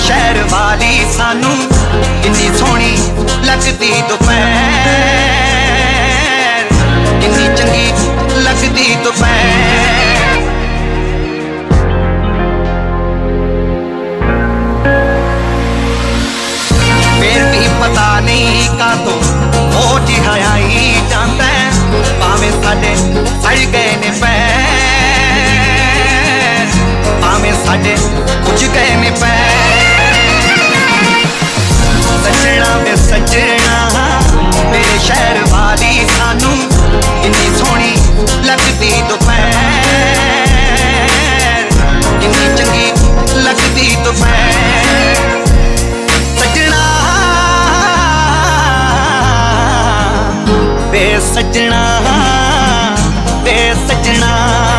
शहर वाली सानू किन्नी सोहनी लगदी दोपहर, किन्नी चंगी लगदी दोपहर। फिर भी पता नहीं कातों ओ जिहा आई जांदा है, भावें साडे सड़ गए ने पैर, भावें साडे कुछ गए ने पैर। सजना वे सजना मेरे शहर वाली सानू किन्नी सोहनी लगदी दोपहर, किन्नी चंगी लगदी दोपहर। सजना वे सजना वे सजना।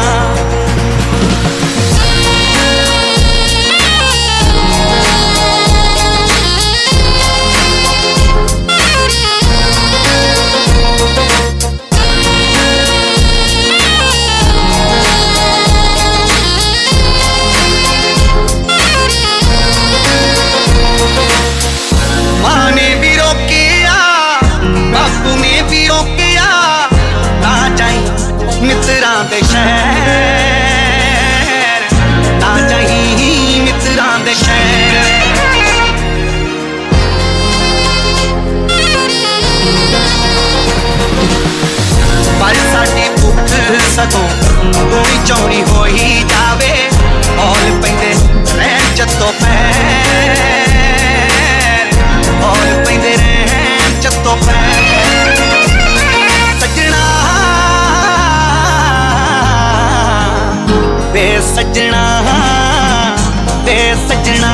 मित्रां दे शहर ना जाही, मित्रां दे शहर। पर साडी भुख सगों गोई चौड़ी होई जावे, औल पैंदे रहन जत्तों पैर, औल पैंदे रहन जत्तों पैर। वे सजना वे सजना।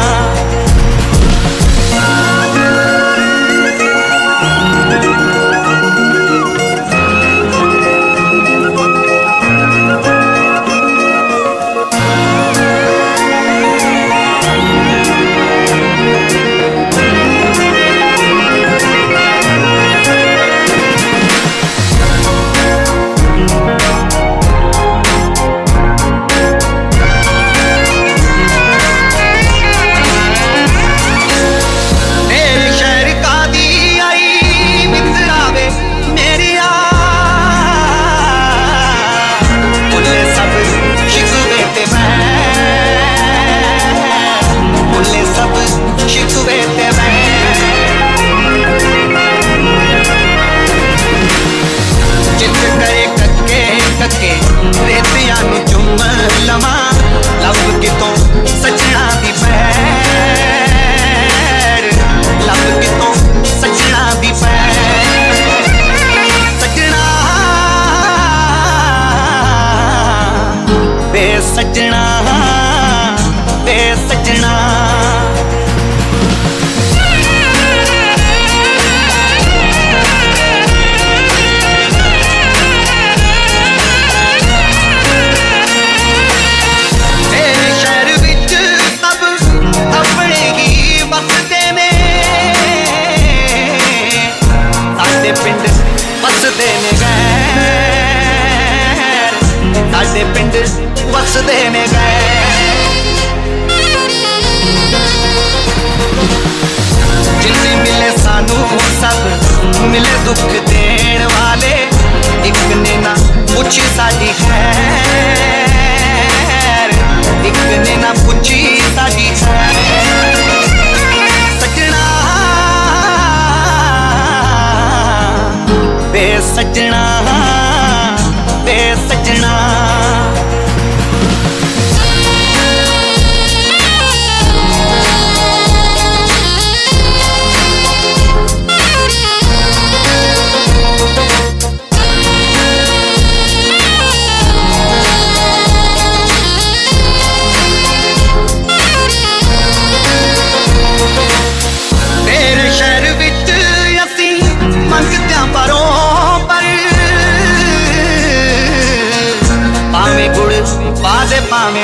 सजना वे सजना। मेरे शहर विच सब अपने ही बसदे ने, साडे पिंड बसदे ने गैर, साडे पिंड वसदे ने गए। जिन्ने मिले सानू सब मिले दुख देण वाले, एक ने ना पूछी साडी खैर, एक ने ना पूछी साडी खैर। सजना वे सजना वे सजना। पावे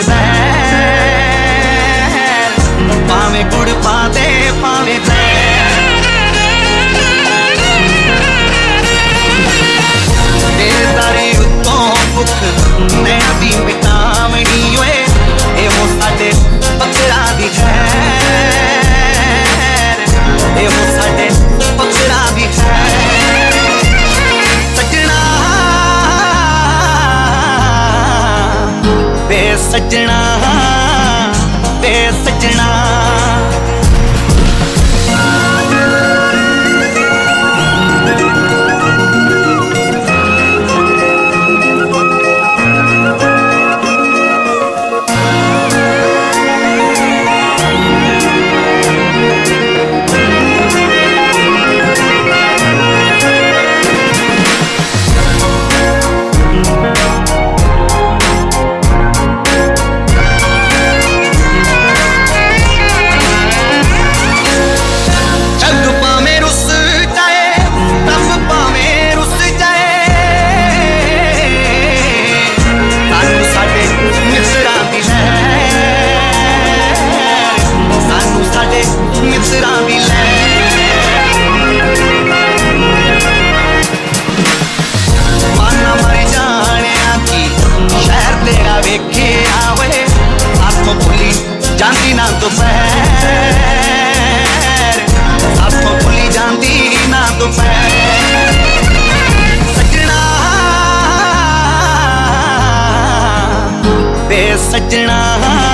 ज़हर, पावे गुड़ पादे पावे ज़हर। तेरे उत्तों भुख नैना दी मिटावनी ओए, ए वो साडे बकरा दी है। सजना वे सजना। जाती ना दोपहर हाथों भुली जाती ना दोपहर। सजना वे सजना